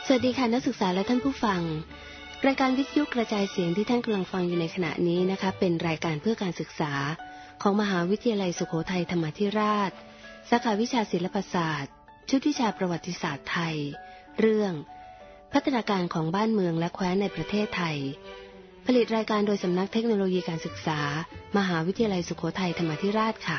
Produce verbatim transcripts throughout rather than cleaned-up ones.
สวัสดีค่ะนักศึกษาและท่านผู้ฟังรายการวิทยุกระจายเสียงที่ท่านกำลังฟังอยู่ในขณะนี้นะคะเป็นรายการเพื่อการศึกษาของมหาวิทยาลัยสุโขทัยธรรมาธิราชสาขาวิชาศิลปศาสตร์ชุดวิชาประวัติศาสตร์ไทยเรื่องพัฒนาการของบ้านเมืองและแคว้นในประเทศไทยผลิตรายการโดยสำนักเทคโนโลยีการศึกษามหาวิทยาลัยสุโขทัยธรรมาธิราชค่ะ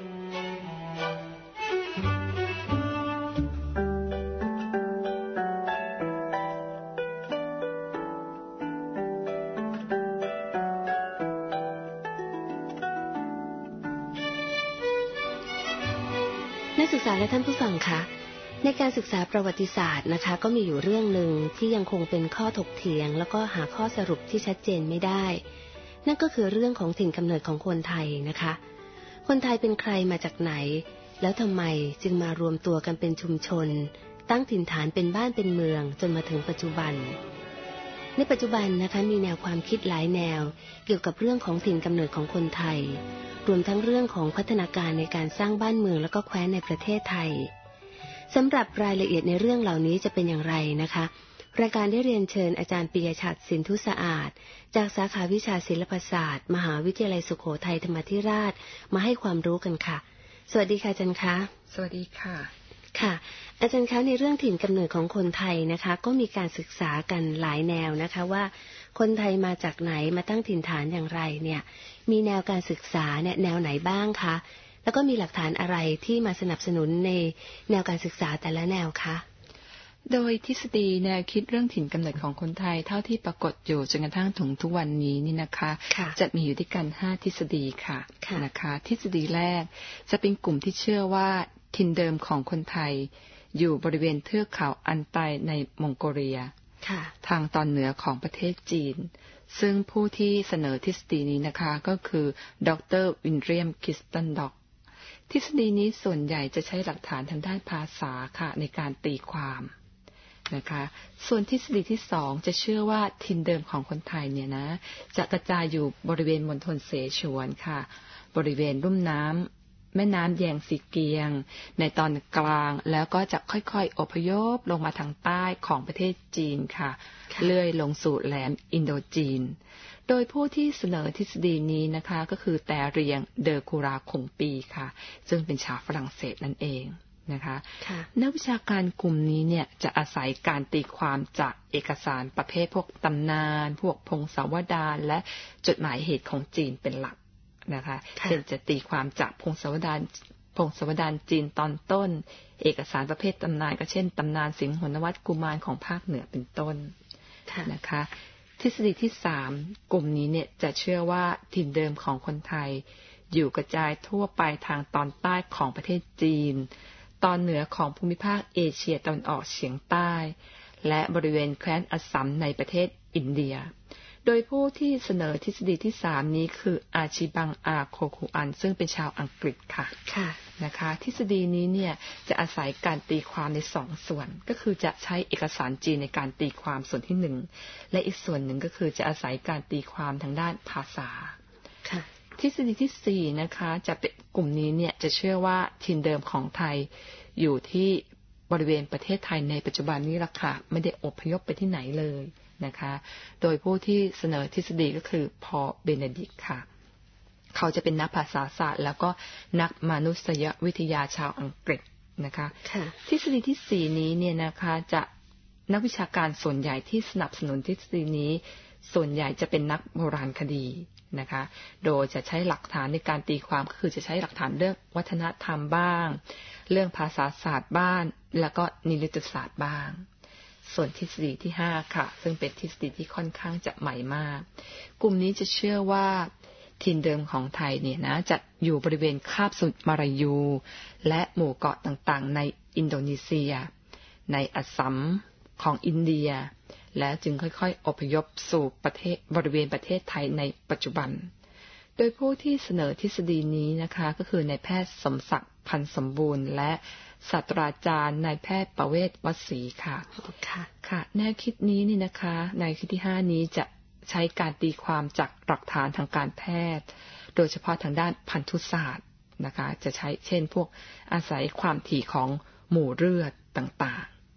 นักศึกษาและท่านผู้ฟังคะในการศึกษาประวัติศาสตร์นะคะก็มีอยู่เรื่องหนึ่งที่ยังคงเป็นข้อถกเถียงแล้วก็หาข้อสรุปที่ชัดเจนไม่ได้นั่นก็คือเรื่องของถิ่นกำเนิดของคนไทยนะคะคนไทยเป็นใครมาจากไหนแล้วทำไมจึงมารวมตัวกันเป็นชุมชนตั้งถิ่นฐานเป็นบ้านเป็นเมืองจนมาถึงปัจจุบันในปัจจุบันนะคะมีแนวความคิดหลายแนวเกี่ยวกับเรื่องของถิ่นกำเนิดของคนไทยรวมทั้งเรื่องของพัฒนาการในการสร้างบ้านเมืองและก็แคว้นในประเทศไทยสำหรับรายละเอียดในเรื่องเหล่านี้จะเป็นอย่างไรนะคะรายการได้เรียนเชิญอาจารย์ปิยชัดสินธุสะอาดจากสาขาวิชาศิลปศาสตร์มหาวิทยาลัยสุโขทัยธรรมาธิราชมาให้ความรู้กันค่ะสวัสดีค่ะอาจารย์คะสวัสดีค่ะค่ะอาจารย์คะในเรื่องถิ่นกำเนิดของคนไทยนะคะก็มีการศึกษากันหลายแนวนะคะว่าคนไทยมาจากไหนมาตั้งถิ่นฐานอย่างไรเนี่ยมีแนวการศึกษาเนี่ยแนวไหนบ้างคะแล้วก็มีหลักฐานอะไรที่มาสนับสนุนในแนวการศึกษาแต่ละแนวคะโดยทฤษฎีแนวคิดเรื่องถิ่นกำเนิดของคนไทยเท่าที่ปรากฏอยู่จนกระทั่งถึงทุกวันนี้นี่นะคะจะมีอยู่ด้วยกันห้าทฤษฎีค่ะนะคะทฤษฎีแรกจะเป็นกลุ่มที่เชื่อว่าถิ่นเดิมของคนไทยอยู่บริเวณเทือกเขาอันไตในมองโกเลียทางตอนเหนือของประเทศจีนซึ่งผู้ที่เสนอทฤษฎีนี้นะคะก็คือดร.วินเลียมคิสตันด็อกทฤษฎีนี้ส่วนใหญ่จะใช้หลักฐานทางด้านภาษาค่ะในการตีความนะคะส่วนทฤษฎีที่สองจะเชื่อว่าถิ่นเดิมของคนไทยเนี่ยนะจะกระจายอยู่บริเวณมณฑลเสฉวนค่ะบริเวณลุ่มน้ำแม่น้ำแยงซีเกียงในตอนกลางแล้วก็จะค่อยๆอพยพลงมาทางใต้ของประเทศจีนค่ะเลื่อยลงสู่แหลมอินโดจีนโดยผู้ที่เสนอทฤษฎีนี้นะคะก็คือแต่เรียงเดอคูราคงปีค่ะซึ่งเป็นชาวฝรั่งเศสนั่นเองนะคะนักวิชาการกลุ่มนี้เนี่ยจะอาศัยการตีความจากเอกสารประเภทพวกตำนานพวกพงศาวดารและจดหมายเหตุของจีนเป็นหลักนะคะเช่นจะตีความจากพงศาวดารพงศาวดารจีนตอนต้นเอกสารประเภทตำนานก็เช่นตำนานสิงห์หนวัตกุมารของภาคเหนือเป็นต้นนะคะทฤษฎีที่สามกลุ่มนี้เนี่ยจะเชื่อว่าถิ่นเดิมของคนไทยอยู่กระจายทั่วไปทางตอนใต้ของประเทศจีนตอนเหนือของภูมิภาคเอเชียตะวันออกเฉียงใต้และบริเวณแคว้นอัสสัมในประเทศอินเดียโดยผู้ที่เสนอทฤษฎีที่สามนี้คืออาชิบังอาโคคุอันซึ่งเป็นชาวอังกฤษค่ะค่ะนะคะทฤษฎีนี้เนี่ยจะอาศัยการตีความในสองส่วนก็คือจะใช้เอกสารจีนในการตีความส่วนที่หนึ่งและอีกส่วนหนึ่งก็คือจะอาศัยการตีความทางด้านภาษาค่ะทฤษฎีที่สี่นะคะจะเป็นกลุ่มนี้เนี่ยจะเชื่อว่าถิ่นเดิมของไทยอยู่ที่บริเวณประเทศไทยในปัจจุบันนี้ล่ะค่ะไม่ได้อพยพไปที่ไหนเลยนะคะโดยผู้ที่เสนอทฤษฎีก็คือพอลเบเนดิกต์ค่ะเขาจะเป็นนักภาษาศาสตร์แล้วก็นักมนุษยวิทยาชาวอังกฤษนะคะทฤษฎีที่สี่นี้เนี่ยนะคะจะนักวิชาการส่วนใหญ่ที่สนับสนุนทฤษฎีนี้ส่วนใหญ่จะเป็นนักโบราณคดีนะคะโดยจะใช้หลักฐานในการตีความคือจะใช้หลักฐานเรื่องวัฒนธรรมบ้างเรื่องภาษาศาสตร์บ้างแล้วก็นิติศาสตร์บ้างส่วนทฤษฎีที่ห้าค่ะซึ่งเป็นทฤษฎีที่ค่อนข้างจะใหม่มากกลุ่มนี้จะเชื่อว่าถิ่นเดิมของไทยเนี่ยนะจะอยู่บริเวณคาบสมุทรมาลายูและหมู่เกาะต่างๆในอินโดนีเซียในอัสสัมของอินเดียและจึงค่อยๆอพยพสู่ประเทศบริเวณประเทศไทยในปัจจุบันโดยผู้ที่เสนอทฤษฎีนี้นะคะก็คือนายแพทย์สมศักดิ์พันธ์สมบูรณ์และศาสตราจารย์นายแพทย์ประเวศวศรีค่ะค่ะค่ะแนวคิดนี้นี่นะคะแนวคิดที่ห้านี้จะใช้การตีความจากหลักฐานทางการแพทย์โดยเฉพาะทางด้านพันธุศาสตร์นะคะจะใช้เช่นพวกอาศัยความถี่ของหมู่เลือดต่าง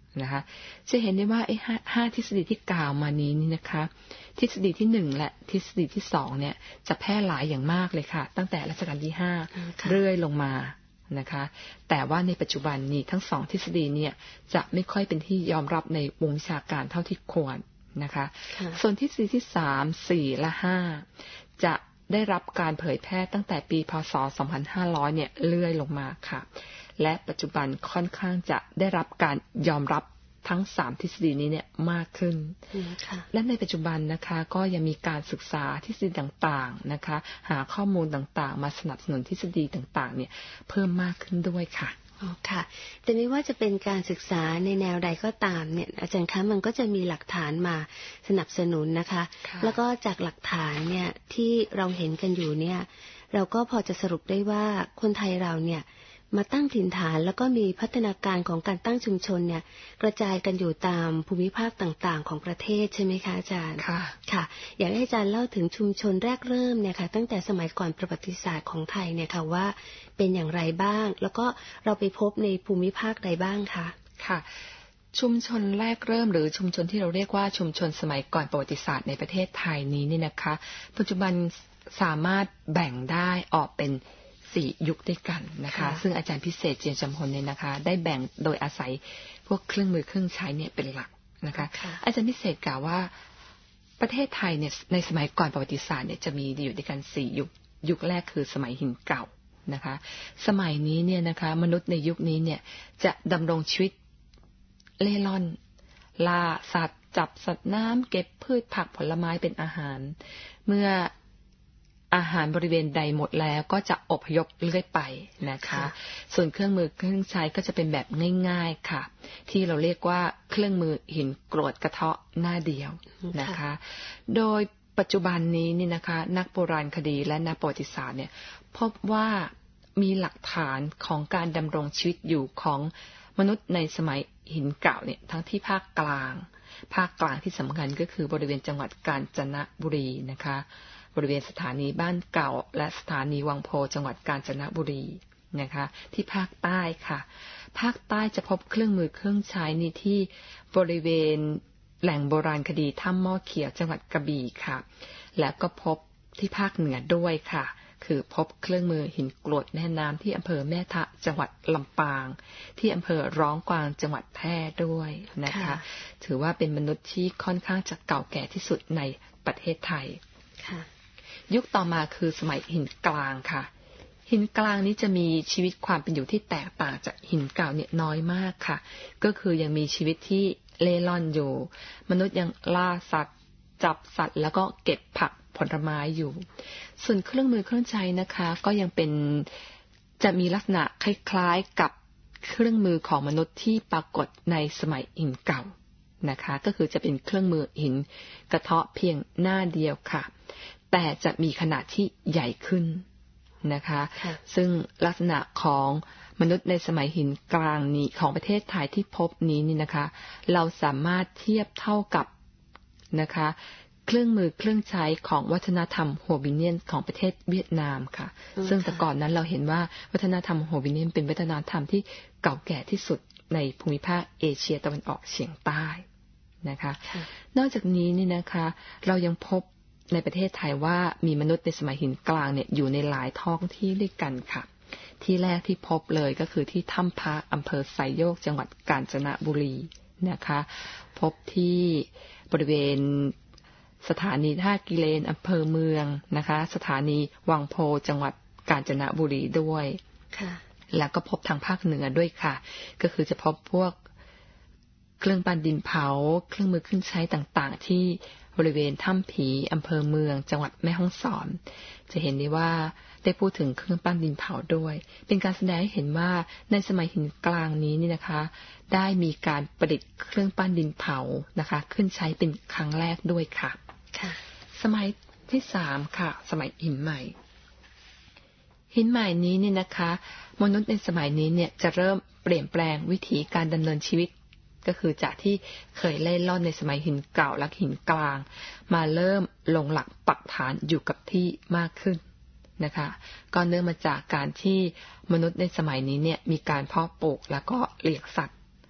นะคะจะเห็นได้ว่าไอ้ห้าทฤษฎีที่กล่าวมานี้นี่นะคะทฤษฎีที่หนึ่งและทฤษฎีที่สองเนี่ยจะแพร่หลายอย่างมากเลยค่ะตั้งแต่รัชกาลที่ห้าเรื่อยลงมานะคะแต่ว่าในปัจจุบันนี้ทั้งสองทฤษฎีเนี่ยจะไม่ค่อยเป็นที่ยอมรับในวงวิชาการเท่าที่ควรนะคะส่วนทฤษฎีที่สาม สี่และห้าจะได้รับการเผยแพร่ตั้งแต่ปีพ.ศ. สองพันห้าร้อยเนี่ยเลื่อยลงมาค่ะและปัจจุบันค่อนข้างจะได้รับการยอมรับทั้งสามทฤษฎีนี้เนี่ยมากขึ้นและในปัจจุบันนะคะก็ยังมีการศึกษาทฤษฎีต่างๆนะคะหาข้อมูลต่างๆมาสนับสนุนทฤษฎีต่างๆเนี่ยเพิ่มมากขึ้นด้วยค่ะอ๋อค่ะแต่ไม่ว่าจะเป็นการศึกษาในแนวใดก็ตามเนี่ยอาจารย์คะมันก็จะมีหลักฐานมาสนับสนุนนะคะแล้วก็จากหลักฐานเนี่ยที่เราเห็นกันอยู่เนี่ยเราก็พอจะสรุปได้ว่าคนไทยเราเนี่ยมาตั้งถิ่นฐานแล้วก็มีพัฒนาการของการตั้งชุมชนเนี่ยกระจายกันอยู่ตามภูมิภาคต่างๆของประเทศใช่ไหมคะอาจารย์ค่ะค่ะอยากให้อาจารย์เล่าถึงชุมชนแรกเริ่มเนี่ยค่ะตั้งแต่สมัยก่อนประวัติศาสตร์ของไทยเนี่ยค่ะว่าเป็นอย่างไรบ้างแล้วก็เราไปพบในภูมิภาคใดบ้างคะค่ะชุมชนแรกเริ่มหรือชุมชนที่เราเรียกว่าชุมชนสมัยก่อนประวัติศาสตร์ในประเทศไทยนี้นี่นะคะปัจจุบันสามารถแบ่งได้ออกเป็นสี่ยุคด้วยกันนะคะซึ่งอาจารย์พิเศษเจียนจำพลเนี่ยนะคะได้แบ่งโดยอาศัยพวกเครื่องมือเครื่องใช้เนี่ยเป็นหลักนะคะอาจารย์พิเศษกล่าวว่าประเทศไทยเนี่ยในสมัยก่อนประวัติศาสตร์เนี่ยจะมีอยู่ด้วยกันสี่ยุคยุคแรกคือสมัยหินเก่านะคะสมัยนี้เนี่ยนะคะมนุษย์ในยุคนี้เนี่ยจะดำรงชีวิตเล่ร่อนล่าสัตว์จับสัตว์น้ำเก็บพืชผักผลไม้เป็นอาหารเมื่ออาหารบริเวณใดหมดแล้วก็จะอพยพเรื่อยไปนะคะส่วนเครื่องมือเครื่องใช้ก็จะเป็นแบบง่ายๆค่ะที่เราเรียกว่าเครื่องมือหินกรวดกระเทาะหน้าเดียวนะคะโดยปัจจุบันนี้นี่นะคะนักโบราณคดีและนักประวัติศาสตร์เนี่ยพบว่ามีหลักฐานของการดำรงชีวิตอยู่ของมนุษย์ในสมัยหินเก่าเนี่ยทั้งที่ภาคกลางภาคกลางที่สำคัญก็คือบริเวณจังหวัดกาญจนบุรีนะคะบริเวณสถานีบ้านเก่าและสถานีวังโพจังหวัดกาญจนบุรีนะคะที่ภาคใต้ค่ะภาคใต้จะพบเครื่องมือเครื่องใช้นี่ที่บริเวณแหล่งโบราณคดีถ้ำหม้อเขียวจังหวัดกระบี่ค่ะและก็พบที่ภาคเหนือด้วยค่ะคือพบเครื่องมือหินกรวดแม่น้ำที่อำเภอแม่ทะจังหวัดลำปางที่อำเภอร้องกวางจังหวัดแพร่ด้วยนะคะถือว่าเป็นมนุษย์ที่ค่อนข้างจะเก่าแก่ที่สุดในประเทศไทยยุคต่อมาคือสมัยหินกลางค่ะหินกลางนี้จะมีชีวิตความเป็นอยู่ที่แตกต่างจากหินเก่าเนี่ยน้อยมากค่ะก็คือยังมีชีวิตที่เล่ร่อนอยู่มนุษย์ยังล่าสัตว์จับสัตว์แล้วก็เก็บผักผลไม้อยู่ส่วนเครื่องมือเครื่องใช้นะคะก็ยังเป็นจะมีลักษณะคล้ายๆกับเครื่องมือของมนุษย์ที่ปรากฏในสมัยหินเก่านะคะก็คือจะเป็นเครื่องมือหินกระเทาะเพียงหน้าเดียวค่ะแต่จะมีขนาดที่ใหญ่ขึ้นนะคะซึ่งลักษณะของมนุษย์ในสมัยหินกลางนี้ของประเทศไทยที่พบนี้นี่นะคะเราสามารถเทียบเท่ากับนะคะเครื่องมือเครื่องใช้ของวัฒนธรรมโฮวิเนียนของประเทศเวียดนามค่ะซึ่งแต่ก่อนนั้นเราเห็นว่าวัฒนธรรมโฮวิเนียนเป็นวัฒนธรรมที่เก่าแก่ที่สุดในภูมิภาคเอเชียตะวันออกเฉียงใต้นะคะนอกจากนี้นี่นะคะเรายังพบในประเทศไทยว่ามีมนุษย์ในสมัยหินกลางเนี่ยอยู่ในหลายท้องที่ด้วยกันค่ะที่แรกที่พบเลยก็คือที่ถ้ำพระอำเภอไซโยกจังหวัดกาญจนบุรีนะคะพบที่บริเวณสถานีท่ากิเลนอำเภอเมืองนะคะสถานีวังโพจังหวัดกาญจนบุรีด้วยค่ะแล้วก็พบทางภาคเหนือด้วยค่ะก็คือจะพบพวกเครื่องปั้นดินเผาเครื่องมือเครื่องใช้ต่างๆที่บริเวณถ้ำผีอำเภอเมืองจังหวัดแม่ฮ่องสอนจะเห็นได้ว่าได้พูดถึงเครื่องปั้นดินเผาด้วยเป็นการแสดงให้เห็นว่าในสมัยหินกลางนี้นี่นะคะได้มีการประดิษฐ์เครื่องปั้นดินเผานะคะขึ้นใช้เป็นครั้งแรกด้วยค่ะค่ะสมัยที่สามค่ะสมัยหินใหม่หินใหม่นี้นี่นะคะมนุษย์ในสมัยนี้เนี่ยจะเริ่มเปลี่ยนแปลงวิถีการดำเนินชีวิตก็คือจากที่เคยเล่ร่อนในสมัยหินเก่าและหินกลางมาเริ่มลงหลักปักฐานอยู่กับที่มากขึ้นนะคะก็เนื่องมาจากการที่มนุษย์ในสมัยนี้เนี่ยมีการเพาะปลูกแล้วก็เลี้ยงสัตว์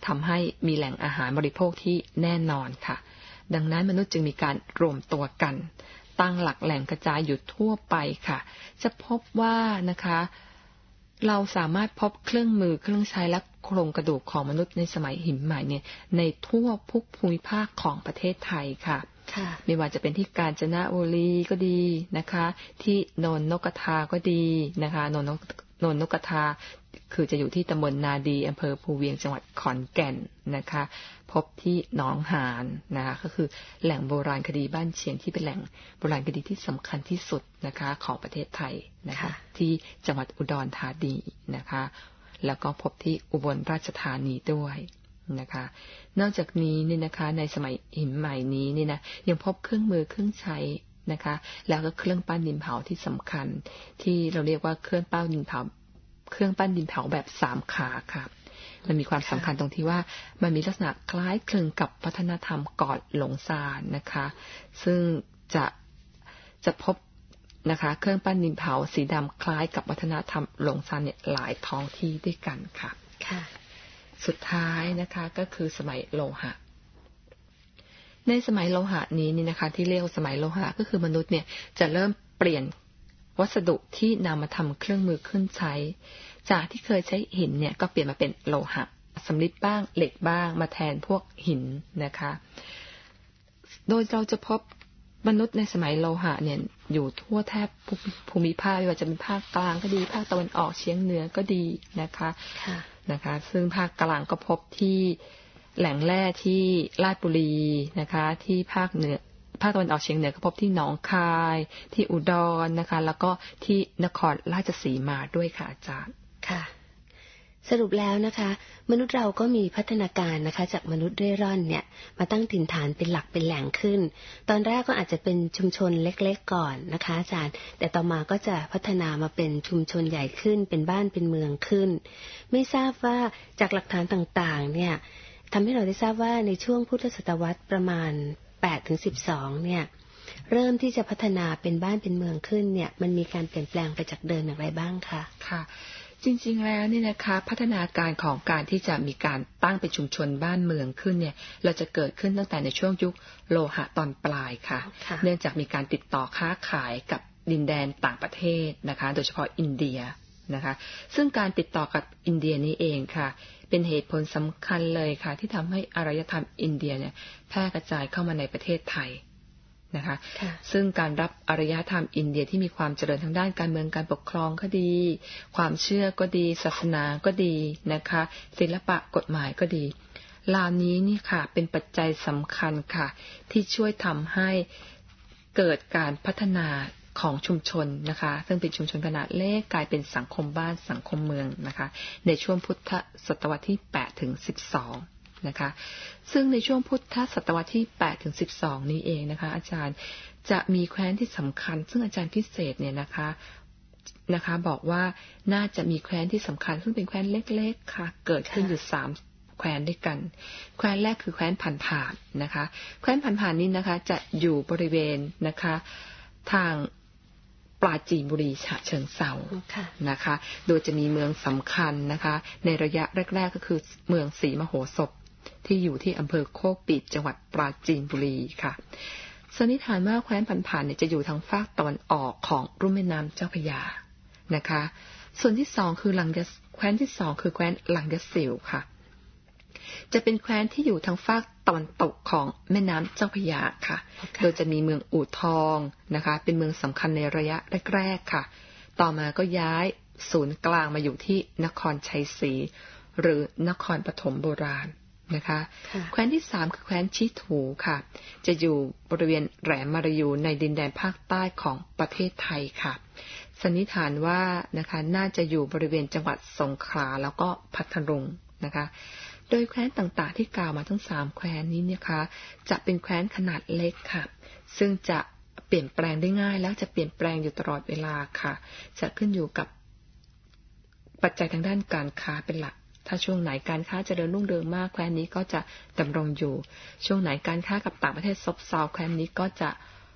ทำให้มีแหล่งอาหารบริโภคที่แน่นอนค่ะดังนั้นมนุษย์จึงมีการรวมตัวกันตั้งหลักแหล่งกระจายอยู่ทั่วไปค่ะจะพบว่านะคะเราสามารถพบเครื่องมือเครื่องใช้และโครงกระดูกของมนุษย์ในสมัยหินใหม่เนี่ยในทั่วทุกภูมิภาคของประเทศไทยค่ะไม่ว่าจะเป็นที่กาญจนบุรีก็ดีนะคะที่โนนนกทาก็ดีนะคะโนนนกโนนนกทาคือจะอยู่ที่ตำบลนาดีอำเภอภูเวียงจังหวัดขอนแก่นนะคะพบที่หนองหานนะคะก็คือแหล่งโบราณคดีบ้านเชียงที่เป็นแหล่งโบราณคดีที่สำคัญที่สุดนะคะของประเทศไทยนะคะที่จังหวัดอุดรธานีนะคะแล้วก็พบที่อุบลราชธานีด้วยนะคะนอกจากนี้นี่นะคะในสมัยหินใหม่นี้นี่นะยังพบเครื่องมือเครื่องใช้นะคะแล้วก็เครื่องปั้นดินเผาที่สำคัญที่เราเรียกว่าเครื่องปั้นดินเผาเครื่องปั้นดินเผาแบบสามขาค่ะมันมีความสำคัญตรงที่ว่ามันมีลักษณะคล้ายคลึงกับวัฒนธรรมก่อนหลงซานนะคะซึ่งจะจะพบนะคะเครื่องปั้นดินเผาสีดำคล้ายกับวัฒนธรรมหลงซานเนี่ยหลายท้องที่ด้วยกันค่ะค่ะสุดท้ายนะคะก็คือสมัยโลหะในสมัยโลหะนี้นี่นะคะที่เรียกสมัยโลหะก็คือมนุษย์เนี่ยจะเริ่มเปลี่ยนวัสดุที่นำมาทำเครื่องมือเครื่องใช้จากที่เคยใช้หินเนี่ยก็เปลี่ยนมาเป็นโลหะสำริดบ้างเหล็กบ้างมาแทนพวกหินนะคะโดยเราจะพบมนุษย์ในสมัยโลหะเนี่ยอยู่ทั่วแทบภูมิภาคไม่ว่าจะเป็นภาคกลางก็ดีภาคตะวันออกเฉียงเหนือก็ดีนะคะนะคะซึ่งภาคกลางก็พบที่แหล่งแร่ที่ราชบุรีนะคะที่ภาคเหนือภาคตะวันออกเฉียงเหนือก็พบที่หนองคายที่อุดรนะคะแล้วก็ที่นครราชสีมาด้วยค่ะอาจารย์ค่ะสรุปแล้วนะคะมนุษย์เราก็มีพัฒนาการนะคะจากมนุษย์เร่ร่อนเนี่ยมาตั้งถิ่นฐานเป็นหลักเป็นแหล่งขึ้นตอนแรกก็อาจจะเป็นชุมชนเล็กๆก่อนนะคะอาจารย์แต่ต่อมาก็จะพัฒนามาเป็นชุมชนใหญ่ขึ้นเป็นบ้านเป็นเมืองขึ้นไม่ทราบว่าจากหลักฐานต่างๆเนี่ยทำให้เราได้ทราบว่าในช่วงพุทธศตวรรษประมาณแปดถึงสิบสองเนี่ยเริ่มที่จะพัฒนาเป็นบ้านเป็นเมืองขึ้นเนี่ยมันมีการเปลี่ยนแปลงไปจากเดิมอย่างไรบ้างคะค่ะจริงๆแล้วนี่นะคะพัฒนาการของการที่จะมีการตั้งเป็นชุมชนบ้านเมืองขึ้นเนี่ยเราจะเกิดขึ้นตั้งแต่ในช่วงยุคโลหะตอนปลายค่ะเนื่องจากมีการติดต่อค้าขายกับดินแดนต่างประเทศนะคะโดยเฉพาะอินเดียนะคะซึ่งการติดต่อกับอินเดียนี้เองค่ะเป็นเหตุผลสำคัญเลยค่ะที่ทำให้อารยธรรมอินเดียเนี่ยแพร่กระจายเข้ามาในประเทศไทยนะคะซึ่งการรับอารยธรรมอินเดียที่มีความเจริญทางด้านการเมืองการปกครองก็ดีความเชื่อก็ดีศาสนาก็ดีนะคะศิลปะกฎหมายก็ดีเหล่านี้นี่ค่ะเป็นปัจจัยสำคัญค่ะที่ช่วยทำให้เกิดการพัฒนาของชุมชนนะคะซึ่งเป็นชุมชนขนาดเล็กกลายเป็นสังคมบ้านสังคมเมืองนะคะในช่วงพุทธศตวรรษที่แปดถึงสิบสองนะคะซึ่งในช่วงพุทธศตวรรษที่แปดถึงสิบสองนี้เองนะคะอาจารย์จะมีแคว้นที่สำคัญซึ่งอาจารย์พิเศษเนี่ยนะคะนะคะบอกว่าน่าจะมีแคว้นที่สำคัญซึ่งเป็นแคว้นเล็กๆค่ะเกิดขึ้นอยู่สามแคว้นด้วยกันแคว้นแรกคือแคว้นผ่านผ่านนะคะแคว้นผ่านผ่านนี้นะคะจะอยู่บริเวณนะคะทางปราจีนบุรีฉะเชิงเทรานะคะโดยจะมีเมืองสำคัญนะคะในระยะแรกๆก็คือเมืองศรีมโหสถที่อยู่ที่อำเภอโคกปีดจังหวัดปราจีนบุรีค่ะสันนิษฐานว่าแคว้นผ่านผ่านเนี่ยจะอยู่ทางภาคตะวันออกของรุ่มแม่น้ำเจ้าพระยานะคะส่วนที่สองคือหลังยะแคว้นที่สองคือแคว้นหลังยะสิวค่ะจะเป็นแคว้นที่อยู่ทางภาคตะวันตกของแม่น้ำเจ้าพระยาค่ะ okay. โดยจะมีเมืองอู่ทองนะคะเป็นเมืองสำคัญในระยะแรกๆค่ะต่อมาก็ย้ายศูนย์กลางมาอยู่ที่นครชัยศรีหรือนครปฐมโบราณนะคะ okay. แคว้นที่สามคือแคว้นชิถูค่ะจะอยู่บริเวณแหลมมารายูในดินแดนภาคใต้ของประเทศไทยค่ะสันนิษฐานว่านะคะน่าจะอยู่บริเวณจังหวัดสงขลาแล้วก็พัทลุงนะคะโดยแคว้นต่างๆที่กล่าวมาทั้งสามแคว้นนี้นะคะจะเป็นแคว้นขนาดเล็กค่ะซึ่งจะเปลี่ยนแปลงได้ง่ายและจะเปลี่ยนแปลงอยู่ตลอดเวลาค่ะจะขึ้นอยู่กับปัจจัยทางด้านการค้าเป็นหลักถ้าช่วงไหนการค้าเจริญรุ่งเรืองมากแคว้นนี้ก็จะดำรงอยู่ช่วงไหนการค้ากับต่างประเทศซบเซาแคว้นนี้ก็จะ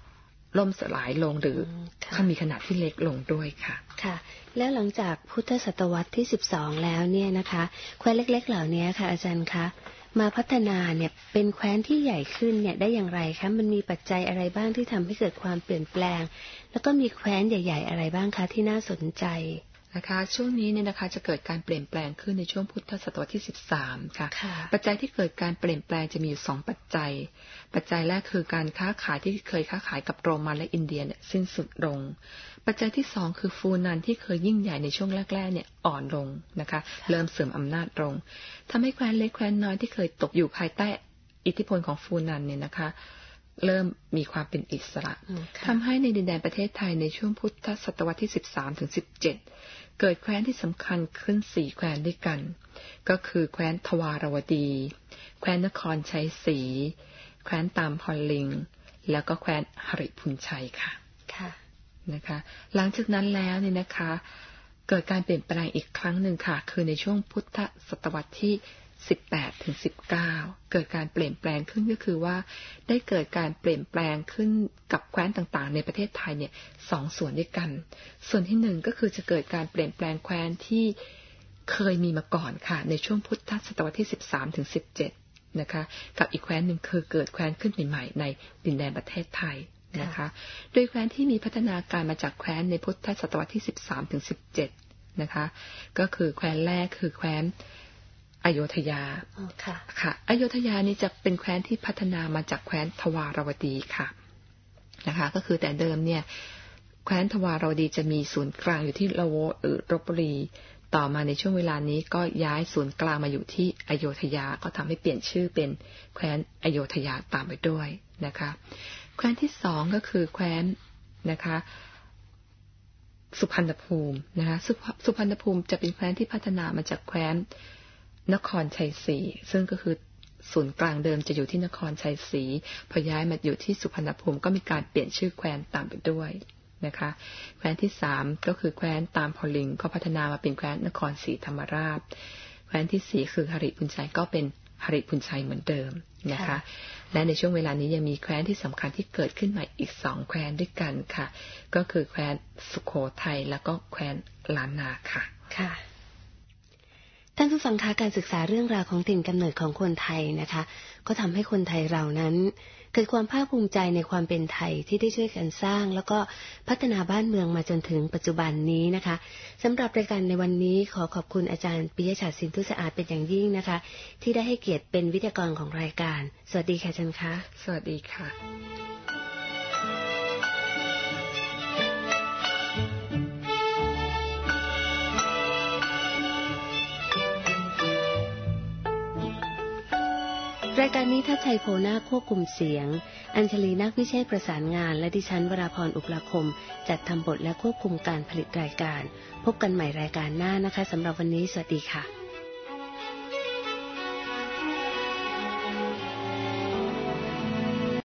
ล่มสลายลงหรือเขามีขนาดที่เล็กลงด้วยค่ะค่ะแล้วหลังจากพุทธศตวรรษที่สิบสองแล้วเนี่ยนะคะแคว้นเล็กๆเหล่านี้ค่ะอาจารย์คะมาพัฒนาเนี่ยเป็นแคว้นที่ใหญ่ขึ้นเนี่ยได้อย่างไรคะมันมีปัจจัยอะไรบ้างที่ทำให้เกิดความเปลี่ยนแปลงแล้วก็มีแคว้นใหญ่ๆอะไรบ้างคะที่น่าสนใจนะคะช่วงนี้เนี่ยนะคะจะเกิดการเปลี่ยนแปลงขึ้นในช่วงพุทธศตวรรษที่สิบสามค่ะปัจจัยที่เกิดการเปลี่ยนแปลงจะมีอยู่สองปัจจัยปัจจัยแรกคือการค้าขายที่เคยค้าขายกับโรมันและอินเดียเนี่ยสิ้นสุดลงปัจจัยที่สองคือฟูนันที่เคยยิ่งใหญ่ในช่วงแรกๆเนี่ยอ่อนลงนะคะเริ่มเสื่อมอำนาจลงทำให้แคว้นเล็กแคว้นน้อยที่เคยตกอยู่ภายใต้อิทธิพลของฟูนันเนี่ยนะคะเริ่มมีความเป็นอิสระทำให้ในดินแดนประเทศไทยในช่วงพุทธศตวรรษที่สิบสามถึงสิบเจ็ดเกิดแคว้นที่สำคัญขึ้นสี่แคว้นด้วยกันก็คือแคว้นทวารวดีแคว้นนครชัยศรีแคว้นตามพอลลิงแล้วก็แคว้นหฤพุนชัยค่ะค่ะนะคะหลังจากนั้นแล้วเนี่ยนะคะเกิดการเปลี่ยนแปลงอีกครั้งหนึ่งค่ะคือในช่วงพุทธศตวรรษที่สิบแปดถึงสิบเก้าเกิดการเปลี่ยนแปลงขึ้นก็คือว่าได้เกิดการเปลี่ยนแปลงขึ้นกับแคว้นต่างๆในประเทศไทยเนี่ยสองส่วนด้วยกันส่วนที่หนึ่งก็คือจะเกิดการเปลี่ยนแปลงแคว้นที่เคยมีมาก่อนค่ะในช่วงพุทธศตวรรษที่สิบสามถึงสิบเจ็ดนะคะกับอีกแคว้นหนึ่งคือเกิดแคว้นขึ้นใหม่ๆในดินแดนประเทศไทยนะคะโดยแคว้นที่มีพัฒนาการมาจากแคว้นในพุทธศตวรรษที่สิบสามถึงสิบเจ็ดนะคะก็คือแคว้นแรกคือแคว้นอโยธยาค่ะค่ะอโยธยานี่จะเป็นแคว้นที่พัฒนามาจากแคว้นทวารวดีค่ะนะคะก็คือแต่เดิมเนี่ยแคว้นทวารวดีจะมีศูนย์กลางอยู่ที่ละโวหรือลพบุรีต่อมาในช่วงเวลานี้ก็ย้ายศูนย์กลางมาอยู่ที่อโยธยาก็ทำให้เปลี่ยนชื่อเป็นแคว้นอโยธยาตามไปด้วยนะคะแคว้นที่สองก็คือแคว้นนะคะสุพรรณภูมินะคะสุพรรณภูมิจะเป็นแคว้นที่พัฒนามาจากแคว้นนครชัยศรีซึ่งก็คือศูนย์กลางเดิมจะอยู่ที่นครชัยศรีพอย้ายมาอยู่ที่สุพรรณภูมิก็มีการเปลี่ยนชื่อแคว้นตามไปด้วยนะคะแคว้นที่สามก็คือแคว้นตามพอลิงก็พัฒนามาเป็นแคว้นนครศรีธรรมราชแคว้นที่สี่คือหฤพุนชัยก็เป็นหฤพุนชัยเหมือนเดิมนะคะและในช่วงเวลานี้ยังมีแคว้นที่สำคัญที่เกิดขึ้นใหม่อีกสองแคว้นด้วยกันค่ะก็คือแคว้นสุโขทัยแล้วก็แคว้นล้านนาค่ะค่ะท่านผู้ฟังคะการศึกษาเรื่องราวของถิ่นกำเนิดของคนไทยนะคะก็ทำให้คนไทยเรานั้นเกิดความภาคภูมิใจในความเป็นไทยที่ได้ช่วยกันสร้างแล้วก็พัฒนาบ้านเมืองมาจนถึงปัจจุบันนี้นะคะสำหรับรายการในวันนี้ขอขอบคุณอาจารย์ปิยะฉัตรสินทุสะอาดเป็นอย่างยิ่งนะคะที่ได้ให้เกียรติเป็นวิทยากรของรายการสวัสดีค่ะอาจารย์คะสวัสดีค่ะรายการนี้ทัชชัยโพนาควบคุมเสียงอัญชลีนักวิเชษประสานงานและดิฉันวราพรอุปราคมจัดทำบทและควบคุมการผลิตรายการพบกันใหม่รายการหน้านะคะสำหรับวันนี้สวัสดีค่ะ